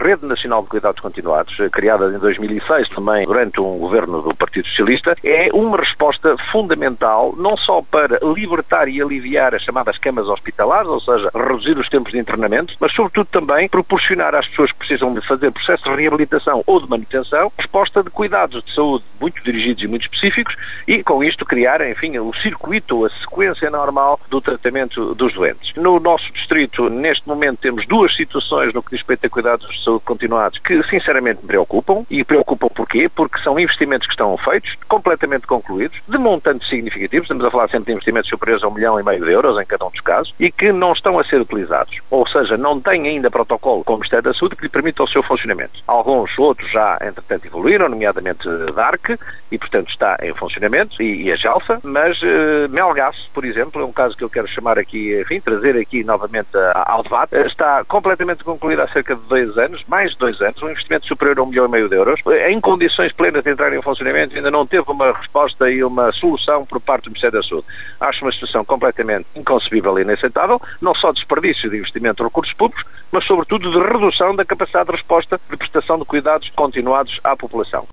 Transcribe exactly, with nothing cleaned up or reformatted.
Rede Nacional de Cuidados Continuados, criada em dois mil e seis também durante um governo do Partido Socialista, é uma resposta fundamental não só para libertar e aliviar as chamadas camas hospitalares, ou seja, reduzir os tempos de internamento, mas sobretudo também proporcionar às pessoas que precisam de fazer processo de reabilitação ou de manutenção, resposta de cuidados de saúde muito dirigidos e muito específicos e com isto criar, enfim, o circuito, a sequência normal do tratamento dos doentes. No nosso distrito, neste momento, temos duas situações no que diz respeito a cuidados de saúde continuados que sinceramente me preocupam. E preocupam porquê? Porque são investimentos que estão feitos, completamente concluídos, de montantes significativos, estamos a falar sempre de investimentos superiores a um milhão e meio de euros em cada um dos casos, e que não estão a ser utilizados. Ou seja, não têm ainda protocolo com o Ministério da Saúde que lhe permita o seu funcionamento. Alguns outros já, entretanto, evoluíram, nomeadamente D A R C, e, portanto, está em funcionamento, e, e a Gelsa, mas uh, Melgaço, por exemplo, é um caso que eu quero chamar aqui, enfim, trazer aqui novamente ao debate, está completamente concluído há cerca de dois anos, mais de dois anos, um investimento superior a um milhão e meio de euros, em condições plenas de entrar em funcionamento, ainda não teve uma resposta e uma solução por parte do Ministério da Saúde. Acho uma situação completamente inconcebível e inaceitável, não só desperdício de investimento de recursos públicos, mas sobretudo de redução da capacidade de resposta de prestação de cuidados continuados à população.